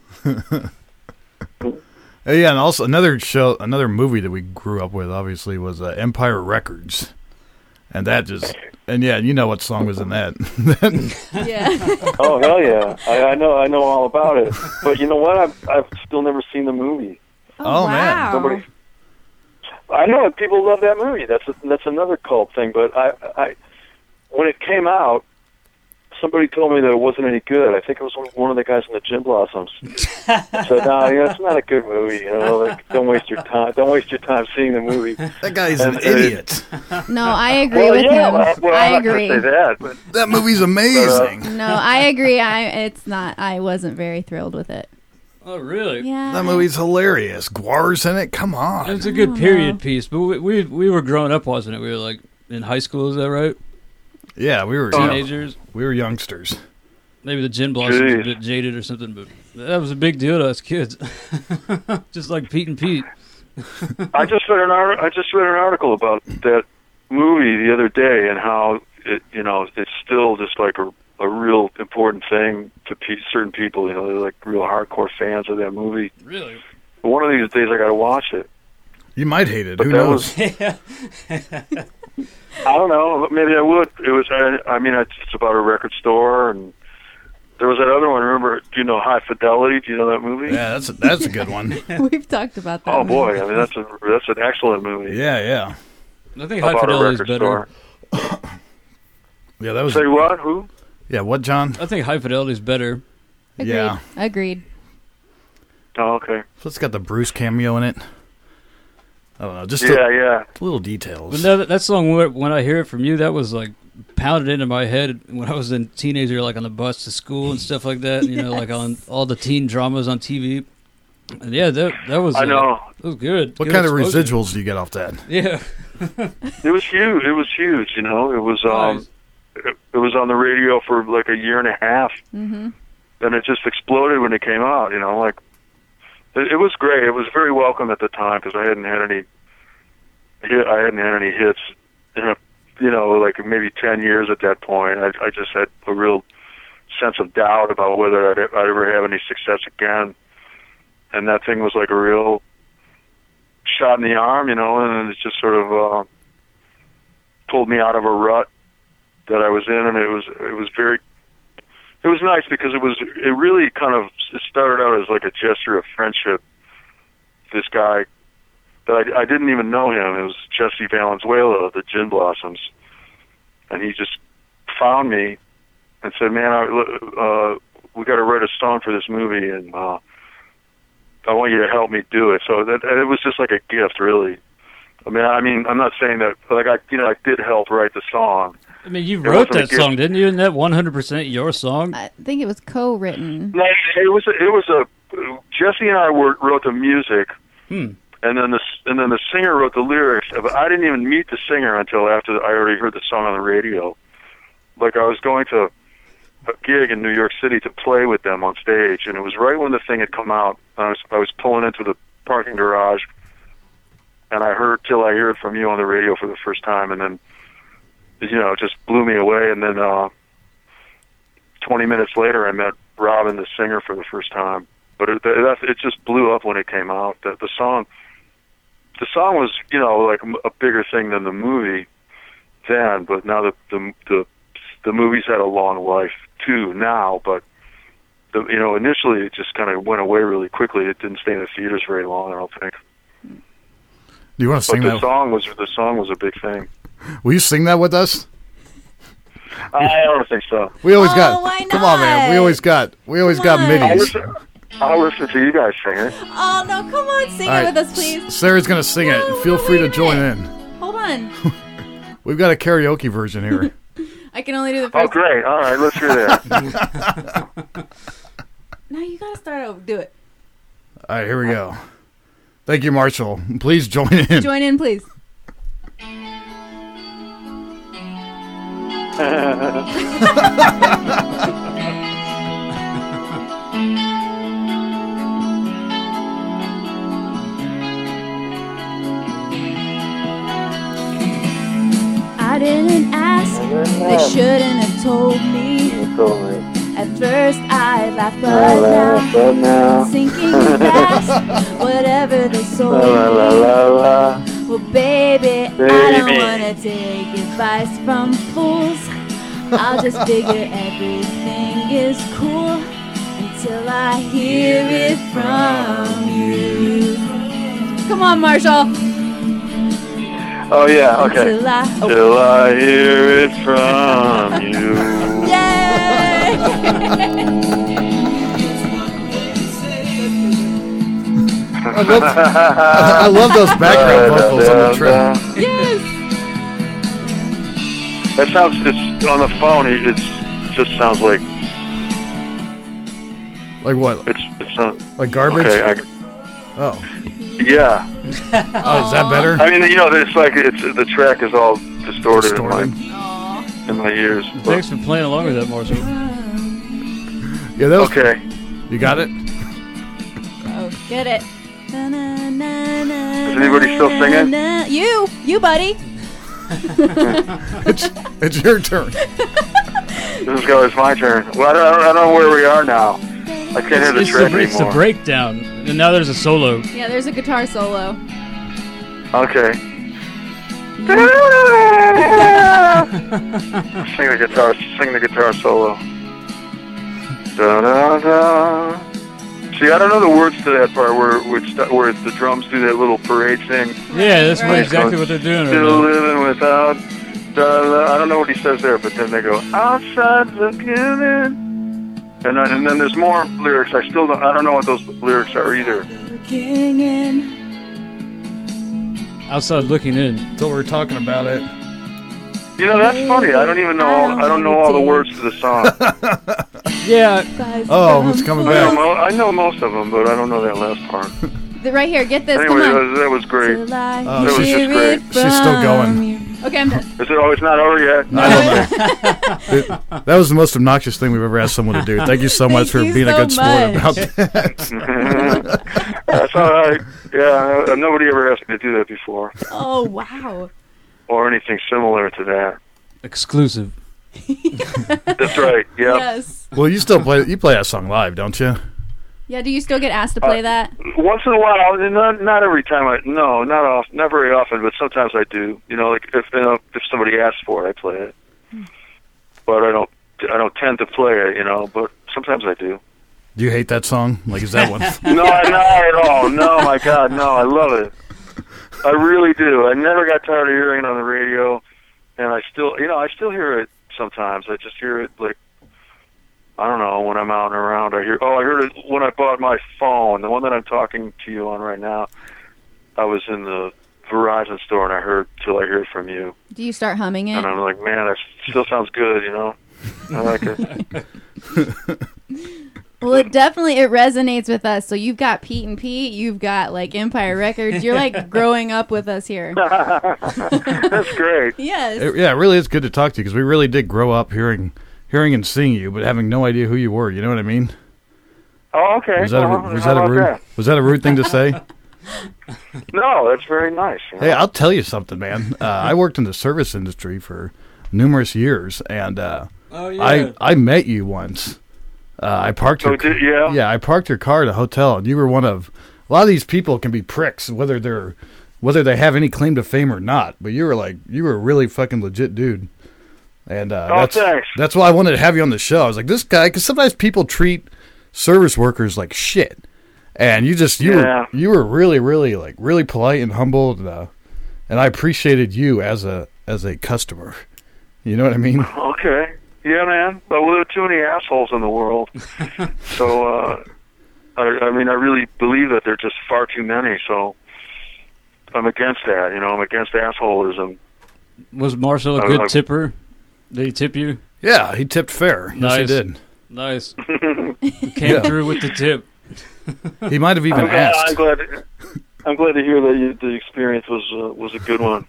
Yeah, and also another movie that we grew up with, obviously, was Empire Records, and yeah, you know what song was in that? Yeah. Oh hell yeah, I know all about it. But you know what? I've still never seen the movie. Oh, man. wow. Nobody. I know people love that movie. That's another cult thing. But I when it came out, somebody told me that it wasn't any good. I think it was one of the guys in the Gin Blossoms. Said, "No, it's not a good movie. Like, don't waste your time. Don't waste your time seeing the movie." That guy's an idiot. No, I agree with him. Well, I I'm not agree. gonna say that, but That movie's amazing. No, I agree. I wasn't very thrilled with it. Oh, really? Yeah. That movie's hilarious. Guar's in it. Come on. It's a good don't period know. piece, but we were growing up watching it. We were like in high school, is that right? Yeah, we were Teenagers. We were youngsters. Maybe the Gin Blossoms was a Jeez. bit jaded or something, but that was a big deal to us kids. Just like Pete and Pete. I just read an article about that movie the other day and how it's still just like a real important thing to certain people. They're like real hardcore fans of that movie. Really? But one of these days I got to watch it. You might hate it. But Who that knows? I don't know. Maybe I would. It was. I mean, it's about a record store, and there was that other one. Remember? Do you know High Fidelity? Do you know that movie? Yeah, that's a good one. We've talked about that. Oh movie. boy! I mean, that's an excellent movie. Yeah. I think High About a Fidelity's record better. store. Yeah, that was. Say what? Who? Yeah, what, John? I think High Fidelity's better. Agreed. Yeah. Agreed. Oh, okay. So it's got the Bruce cameo in it. I don't know, just Yeah. little details. But no, that song, when I hear it from you, that was like pounded into my head when I was a teenager, like on the bus to school and stuff like that. You know, like on all the teen dramas on TV. And yeah, that was. I know. That was good. What Good kind of exposure. residuals do you get off that? Yeah. It was huge. It was huge. You know, it was. Nice. It was on the radio for like a year and a half, Mm-hmm. and it just exploded when it came out. You know, like it was great. It was very welcome at the time because I hadn't had any hits in like maybe 10 years at that point. I just had a real sense of doubt about whether I'd ever have any success again, and that thing was like a real shot in the arm, you know, and it just sort of pulled me out of a rut that I was in, and it was nice because it really kind of started out as like a gesture of friendship. This guy that I didn't even know him. It was Jesse Valenzuela of the Gin Blossoms, and he just found me and said, "Man, we got to write a song for this movie, and I want you to help me do it." So that it was just like a gift, really. I mean, I'm not saying that, like I did help write the song. I mean, you It wrote wasn't a that gift. song, didn't you? Isn't that 100% your song? I think it was co-written. No, it was Jesse and I wrote the music, Hmm. and then the singer wrote the lyrics. But I didn't even meet the singer until after I already heard the song on the radio. Like I was going to a gig in New York City to play with them on stage, and it was right when the thing had come out. I was pulling into the parking garage, and I heard "Till I Hear It From You" on the radio for the first time, and then it just blew me away. And then 20 minutes later, I met Robin, the singer, for the first time. But it just blew up when it came out. The song was like a bigger thing than the movie then. But now the movie's had a long life too now. But initially it just kind of went away really quickly. It didn't stay in the theaters very long, I don't think. Do you want to But sing the that? song was a big thing. Will you sing that with us? I don't think so. We always Oh, got. why Come on, man. We not? always got on. middies. I'll listen to you guys sing it. Oh no! Come on, sing All it right, with us, please. Sarah's gonna sing No, it. Feel no, free wait to a join minute. in. Hold on. We've got a karaoke version here. I can only do the Oh, first. great. All right, let's hear that. No, you gotta start over. Do it. All right, here we go. Thank you, Marshall. Please join in. Join in, please. I didn't ask They shouldn't have told me. You told me. At first I laughed, La, but la, now but now. sinking fast. Whatever they sold La, la, me. la, la. Well, baby, I don't Baby. wanna take advice from fools. I'll just figure everything is cool until I hear it from you. Come on, Marshall. Oh, yeah, okay. Until I, oh, Till I hear it from you. yay! I love those background vocals on the track. Yes. That sounds, it's on the phone, it just sounds like, Like what? it's Like garbage? okay, Oh. yeah. Oh, is that better? I mean, it's like, the track is all distorted Distorted. in my ears. but- Thanks for playing along with that, Marshall. Yeah, that was, Okay. You got it? Oh, get it. Is anybody still singing? You, buddy. It's your turn. It's my turn. Well, I don't know where we are now. I can't hear the track It's the anymore. breakdown, and now there's a solo. Yeah, there's a guitar solo. Okay. Sing the guitar solo. Da, da, da. See, I don't know the words to that part where the drums do that little parade thing. Yeah, that's Right. exactly what they're doing right Still now. living without. Da, da. I don't know what he says there, but then they go outside looking in. And then there's more lyrics. I don't know what those lyrics are either. Looking in. Outside looking in. So we're talking about it. That's funny. I don't know all the words to the song. Yeah, Oh, it's coming back. I know most of them, but I don't know that last part. Right here, get this. Anyway, Come on. that was great. Till I Oh, that was just hear great. it She's still from going. you. Okay, I'm done. Is it? Oh, it's not over yet. That was the most obnoxious thing we've ever asked someone to do. Thank you so much for Thank you being a so good sport much. about that. That's all right. Yeah, nobody ever asked me to do that before, Oh, wow. or anything similar to that. exclusive. That's right. Yeah. Yes. Well, you play that song live, don't you? Yeah, do you still get asked to play that? Once in a while, not every time. Not very often, but sometimes I do. Like if somebody asks for it, I play it. But I don't tend to play it. But sometimes I do. Do you hate that song? Like, is that one? No, not at all. No, my God, no, I love it. I really do. I never got tired of hearing it on the radio, and I still hear it sometimes. I just hear it like, I don't know, when I'm out and around. I heard it when I bought my phone, the one that I'm talking to you on right now. I was in the Verizon store and I heard Till I Hear From You, Do you start humming it? and I'm like, man, that still sounds good. I like it. Well, it resonates with us. So you've got Pete and Pete, you've got like Empire Records. You're like growing up with us here. That's great. Yes. It really is good to talk to you because we really did grow up hearing and seeing you, but having no idea who you were. You know what I mean? Oh, okay. Was that a rude thing to say? No, that's very nice. Hey, I'll tell you something, man. I worked in the service industry for numerous years, and I met you once. I parked your I parked your car at a hotel, and you were one of a lot of these people can be pricks, whether they have any claim to fame or not. But you were a really fucking legit dude, and thanks. That's why I wanted to have you on the show. I was like, this guy, because sometimes people treat service workers like shit, and you were really, really really polite and humble, and I appreciated you as a customer. You know what I mean? Okay. Yeah, man. But there are too many assholes in the world. So, I really believe that there are just far too many. So, I'm against that. I'm against assholism. Was Marshall a good tipper? Did he tip you? Yeah, he tipped fair. Nice. Yes, he did. Nice. Came through with the tip. He might have even asked. I'm glad to hear that the experience was a good one.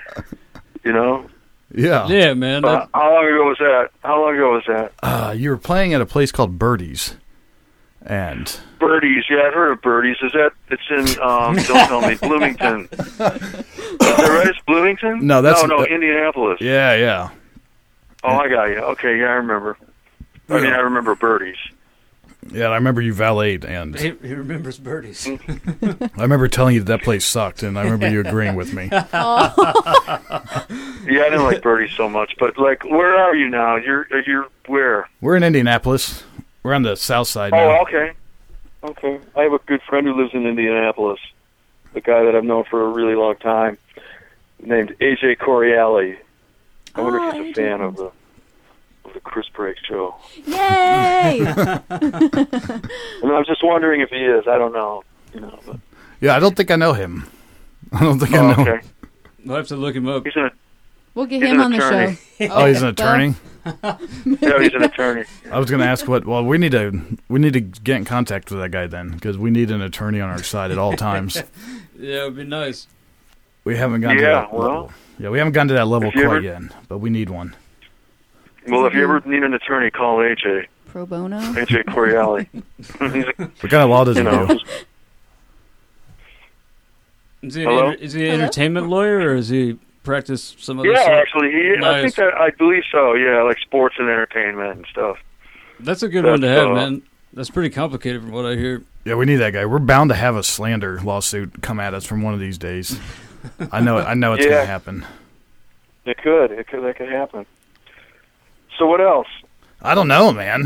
Yeah. Yeah, man. How long ago was that? You were playing at a place called Birdies, and Birdies. Yeah, I've heard of Birdies. It's in? Don't tell me, Bloomington. Is that right? It's Bloomington? No, that's no, Indianapolis. Yeah. Oh, I got you. Okay, yeah, I remember. I mean, I remember Birdies. Yeah, I remember you valeted, and He remembers birdies. I remember telling you that place sucked, and I remember you agreeing with me. Yeah, I didn't like Birdies so much, but like, where are you now? You're where? We're in Indianapolis. We're on the south side now. Oh, okay. Okay. I have a good friend who lives in Indianapolis. The guy that I've known for a really long time, named AJ Coriali. I wonder if he's a fan of the Chris Break show. Yay! And I'm just wondering if he is. I don't know. But. Yeah, I don't think I know him. I don't think I know him. Okay. We'll have to look him up. We'll get He's him an on the attorney. show. Oh, he's an attorney? Yeah, he's an attorney. I was going to ask well, we need to get in contact with that guy then, because we need an attorney on our side at all times. Yeah, it would be nice. We haven't gotten to that level. Yeah, we haven't gotten to that level quite yet, but we need one. Well, if you ever need an attorney, call AJ. Pro bono? AJ Coriali. What kind of law does he do? Is he an entertainment lawyer, or does he practice some other stuff? Yeah, actually, Nice. I believe so. Yeah, like sports and entertainment and stuff. That's a good one to have, man. That's pretty complicated from what I hear. Yeah, we need that guy. We're bound to have a slander lawsuit come at us from one of these days. I know it's going to happen. That could happen. So what else? I don't know, man.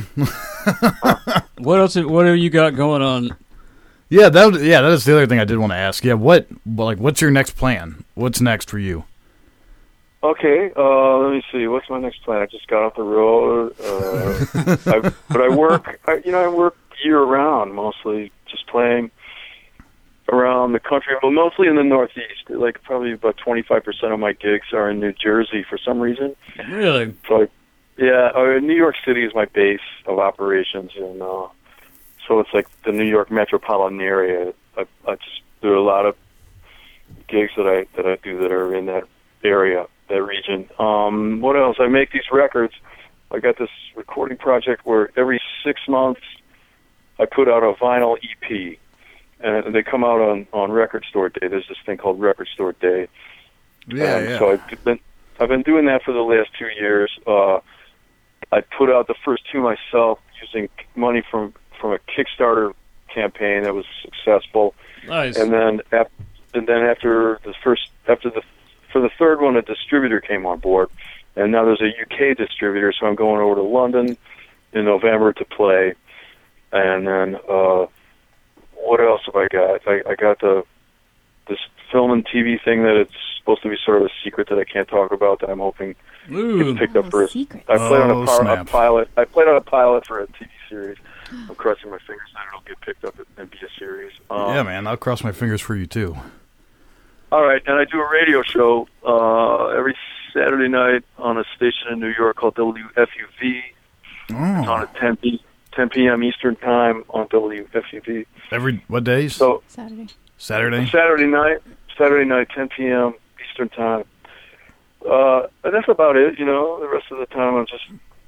What else? What have you got going on? Yeah, that is the other thing I did want to ask. Yeah, what's your next plan? What's next for you? Okay, let me see. What's my next plan? I just got off the road, but I work. I work year round, mostly just playing around the country, but mostly in the Northeast. Like probably about 25% of my gigs are in New Jersey for some reason. Really? So, New York City is my base of operations, and so it's like the New York metropolitan area. I just do a lot of gigs that I do that are in that area, that region. What else? I make these records. I got this recording project where every 6 months I put out a vinyl EP, and they come out on Record Store Day. There's this thing called Record Store Day. Yeah. So I've been doing that for the last 2 years. I put out the first two myself using money from a Kickstarter campaign that was successful. Nice. And then after the third one, a distributor came on board, and now there's a UK distributor. So I'm going over to London in November to play. And then what else have I got? I got this film and TV thing that it's supposed to be sort of a secret that I can't talk about, that I'm hoping gets picked up for it. Secret. I played on a snap. pilot. I played on a pilot for a TV series. I'm crossing my fingers that it'll get picked up and be a series. Yeah, man, I'll cross my fingers for you too. All right, and I do a radio show every Saturday night on a station in New York called WFUV. It's on at 10 p.m. Eastern Time on WFUV. What days? So Saturday. Saturday night, 10 p.m. Eastern Time. And that's about it. The rest of the time I'm just,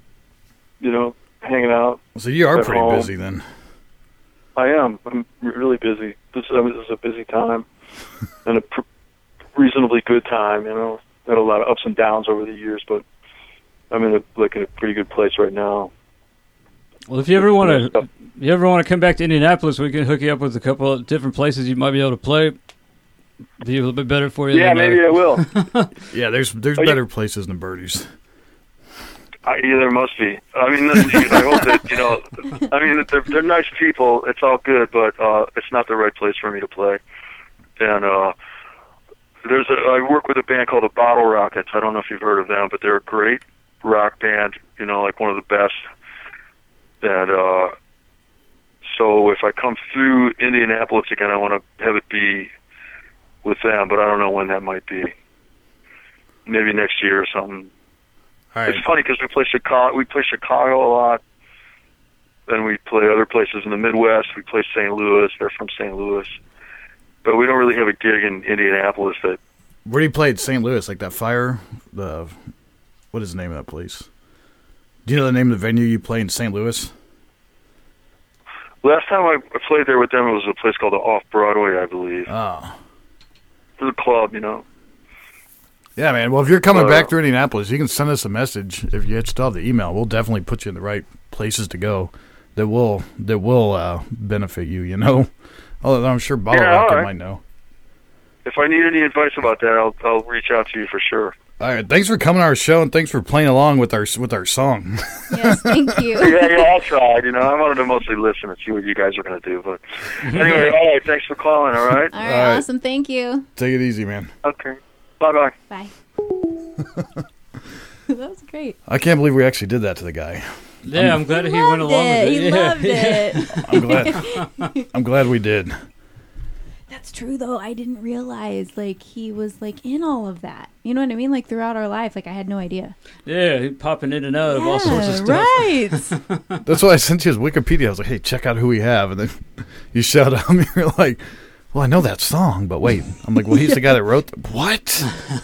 hanging out. So you are at pretty home. busy then. I am. I'm really busy. This is a busy time and a reasonably good time. Had a lot of ups and downs over the years, but I'm in a pretty good place right now. Well, if you ever want to come back to Indianapolis, we can hook you up with a couple of different places you might be able to play. Be a little bit better for you. Yeah, maybe I will. Yeah, there's better places than Birdies. There must be. I mean, I hope that they're nice people. It's all good, but it's not the right place for me to play. And I work with a band called the Bottle Rockets. I don't know if you've heard of them, but they're a great rock band. Like one of the best. And so if I come through Indianapolis again, I want to have it be with them, but I don't know when that might be. Maybe next year or something. All right. It's funny because we play Chicago a lot, then we play other places in the Midwest. We play St. Louis. They're from St. Louis, but we don't really have a gig in Indianapolis. Where do you play at St. Louis? Like that Fire? What is the name of that place? Do you know the name of the venue you play in St. Louis? Last time I played there with them, it was a place called the Off Broadway, I believe. Oh. It was a club, Yeah, Yeah, man. Well, if you're coming back through Indianapolis, you can send us a message. If you still have the email, we'll definitely put you in the right places to go that will benefit you, you know? Although I'm sure Bottle Rocket might know. If I need any advice about that, I'll reach out to you for sure. All right, thanks for coming to our show, and thanks for playing along with our song. Yes, thank you. Yeah, I tried. You know, I wanted to mostly listen and see what you guys were going to do. But anyway, all right, thanks for calling, all right? All right, awesome. Thank you. Take it easy, man. Okay. Bye-bye. Bye. That was great. I can't believe we actually did that to the guy. Yeah, I'm glad he went along with it. He loved it. I'm glad we did. That's true, though. I didn't realize, like, he was, like, in all of that. You know what I mean? Like, throughout our life. Like, I had no idea. Yeah, he popping in and out of all sorts of stuff. Right. That's why I sent you his Wikipedia. I was like, hey, check out who we have. And then you shout out, and you're like, well, I know that song, but wait. I'm like, well, he's the guy that wrote what?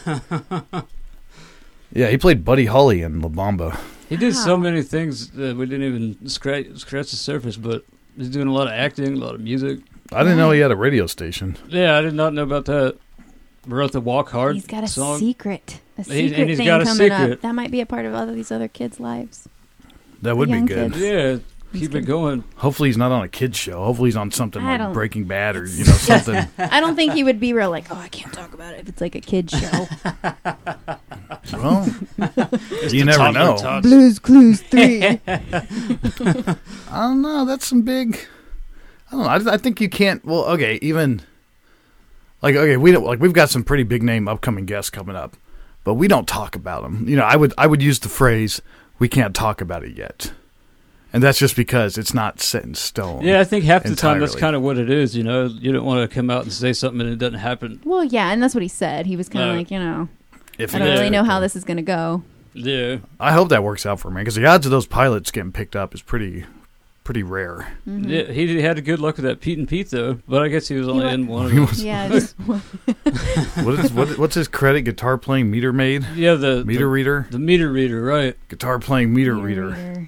Yeah, he played Buddy Holly in La Bamba. He did so many things that we didn't even scratch the surface, but he's doing a lot of acting, a lot of music. I didn't know he had a radio station. Yeah, I did not know about that. Wrote the Walk Hard He's got a song. secret. And Thing coming up. That might be a part of all of these other kids' lives. That would be Young good. kids. Yeah, keep it going. Hopefully he's not on a kid's show. Hopefully he's on something like Breaking Bad or, you know, something. I don't think he would be real like, oh, I can't talk about it if it's like a kid's show. Well, you never know. Blues Clues 3. I don't know. That's some big... I don't know. I think you can't... Well, okay, even... Like, okay, we've got some pretty big name upcoming guests coming up, but we don't talk about them. You know, I would use the phrase, we can't talk about it yet. And that's just because it's not set in stone. Yeah, I think half the time that's entirely. kind of what it is, you know. You don't want to come out and say something and it doesn't happen. Well, yeah, and that's what he said. He was kind of like, you know, I don't really know how this is going to go. Yeah. I hope that works out for me, because the odds of those pilots getting picked up is pretty rare. Mm-hmm. Yeah, he had a good luck with that Pete and Pete, though. But I guess he was only in one of them. Yeah. Just What's his credit? Guitar playing meter maid? Yeah, the meter reader? The meter reader, right. Guitar playing meter reader.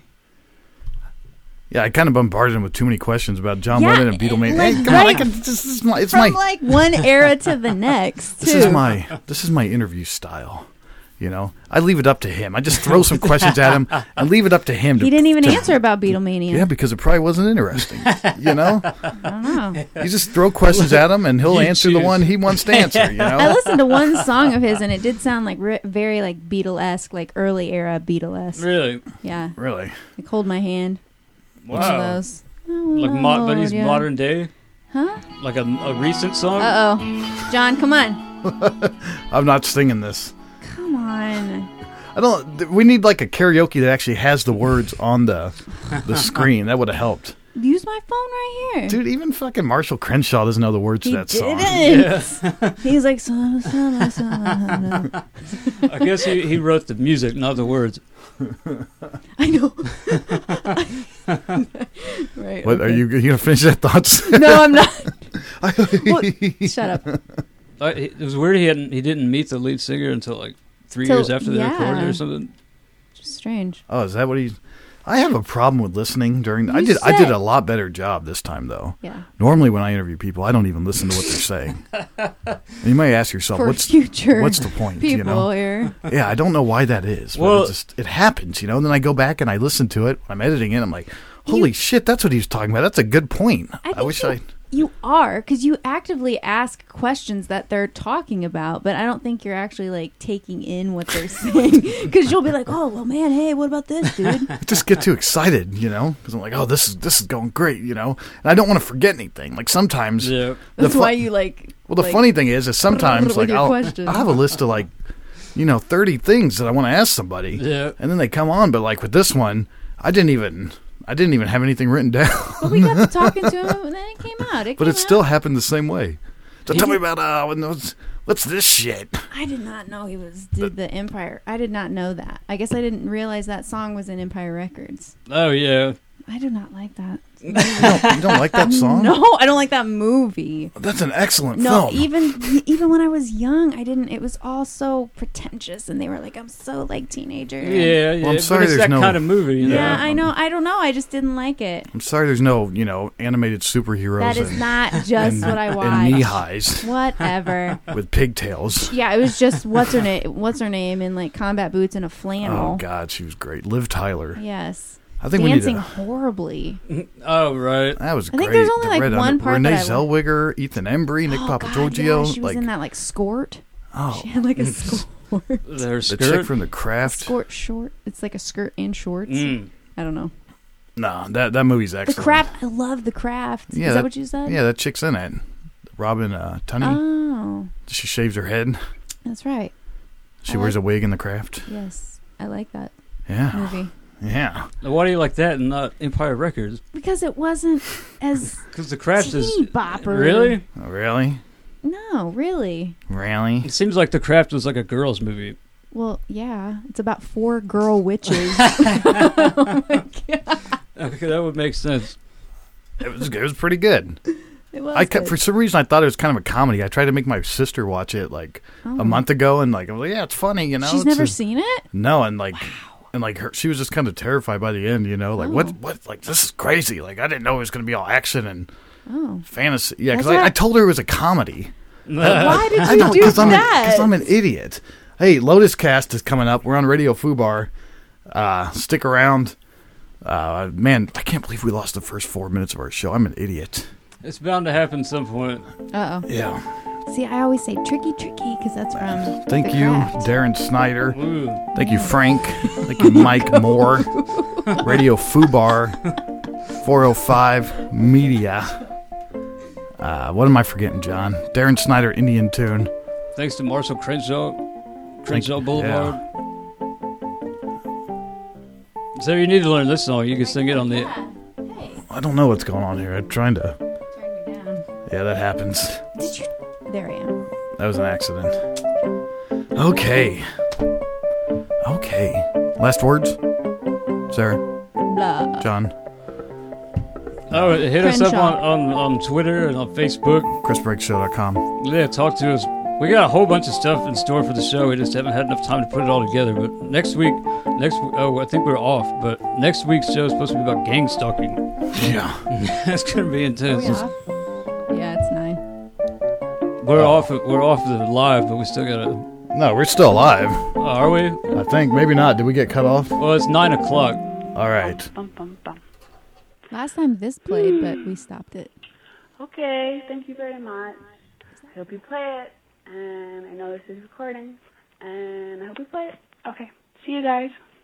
Yeah, I kind of bombarded him with too many questions about John Lennon and Beatlemania. Like, hey, come on, it's from my like one era to the next. This is my interview style. You know, I leave it up to him. I just throw some questions at him and leave it up to him. He didn't even answer about Beatlemania. Yeah, because it probably wasn't interesting. You know, I don't know. You just throw questions at him and he'll answer the one he wants to answer. You know, I listened to one song of his and it did sound like very like Beatle-esque, like early era Beatle-esque. Really? Yeah. Really? Like Hold My Hand. Wow. One of those. Like but he's modern day. Huh? Like a recent song. Uh-oh, John, come on. I'm not singing this. Come on. I don't. We need like a karaoke that actually has the words on the screen. That would have helped. Use my phone right here. Dude, even fucking Marshall Crenshaw doesn't know the words to that song. Yeah. He's like, I guess he wrote the music, not the words. I know. Right. What are you gonna finish that thought? No, I'm not. Well, shut up. It was weird. He didn't meet the lead singer until like 3 years after they recorded or something. Just strange. Oh, is that what he? I have a problem with listening during. I did a lot better job this time though. Yeah. Normally when I interview people, I don't even listen to what they're saying. And you might ask yourself, what's the point? People you know? here. Yeah, I don't know why that is. Well, but it happens, you know. And then I go back and I listen to it. When I'm editing it, I'm like, holy shit, that's what he was talking about. That's a good point. I wish You are, because you actively ask questions that they're talking about, but I don't think you're actually, like, taking in what they're saying. Because you'll be like, oh, well, man, hey, what about this, dude? I just get too excited, you know? Because I'm like, oh, this is going great, you know? And I don't want to forget anything. Like, sometimes... Yeah. That's why you, like... Well, the funny thing is sometimes, like, I'll have a list of, like, 30 things that I want to ask somebody. Yeah. And then they come on, but, like, with this one, I didn't even have anything written down. But we got to talking to him, and then it came out. But it still happened the same way. So tell me about what's this shit? I did not know he did the Empire. I did not know that. I guess I didn't realize that song was in Empire Records. Oh yeah, I do not like that. You don't like that song? No, I don't like that movie. That's an excellent No, film. even when I was young, I didn't. It was all so pretentious, and they were like, "I'm so like teenager." Yeah, yeah. Well, I'm sorry but it's there's that no- kind of movie, you know? Yeah, I know. I don't know. I just didn't like it. I'm sorry there's no, animated superheroes That is and, not just what I and knee watched. highs Whatever. with pigtails. Yeah, it was just what's her name in like combat boots and a flannel. Oh, God, she was great. Liv Tyler. Yes. I think Dancing we need horribly. Oh, right. That was I great. think there's only, The like, Red one part Renee that I like. Zellweger, Ethan Embry, Nick Oh, God, Papagiorgio. yeah, she was in that like skort. Oh, She had like a skort. Their the skirt. chick from The Craft. Skort short. It's like a skirt and shorts. Mm. I don't know. No, that movie's The excellent. Craft. I love The Craft. Yeah, Is that what you said? Yeah, that chick's in it. Robin Tunney. Oh, She shaves her head. that's right. She I wears like- a wig in The Craft. Yes, I like that Yeah, movie yeah. Now, why do you like that and not Empire Records? because it wasn't as Because The Craft is... teen bopper. Really? Oh, really? No, really. Really? It seems like The Craft was like a girl's movie. Well, yeah, it's about 4 girl witches. Okay, that would make sense. It was pretty good. It was. I kept, good. for some reason I thought it was kind of a comedy. I tried to make my sister watch it like Oh. a month ago, and like I was like, yeah, it's funny, you know. She's It's never a- seen it. No, and like. And like she was just kind of terrified by the end, like Oh. what, like this is crazy. Like I didn't know it was going to be all action and Oh, fantasy. Yeah, because That's I not- told her it was a comedy. why did I you know do that? because I'm an idiot. Hey, Lotus Cast is coming up. We're on Radio Fubar. Stick around. Man, I can't believe we lost the first 4 minutes of our show. I'm an idiot. It's bound to happen some point. Uh oh. Yeah. See, I always say tricky because that's from. Thank The you, Craft. Darren Snyder. Ooh. Thank you, Frank. Thank you, Mike Moore. Radio Fubar. 405 Media. What am I forgetting, John? Darren Snyder, Indian Tune. Thanks to Marshall Crenshaw. Crenshaw you. Boulevard. So you need to learn this song. You can sing it on the... I don't know what's going on here. I'm trying to. Turn you down. Yeah, that happens. Did you? There I am. That was an accident. Okay. Last words? Sarah? Blah. John? Oh, hit us up Crenshaw. on Twitter and on Facebook. ChrisBreakshow.com. Yeah, talk to us. We got a whole bunch of stuff in store for the show. We just haven't had enough time to put it all together. But next week, I think we're off. But next week's show is supposed to be about gang stalking. Yeah. It's gonna be Are intense. we off? Yeah, it's 9. We're off the live, but we still gotta. No, we're still alive. Are we? I think. Maybe not. Did we get cut off? Well, it's 9 o'clock. All right. Last time this played, but we stopped it. Okay, thank you very much. I hope you play it, and I know this is recording, and I hope you play it. Okay, see you guys.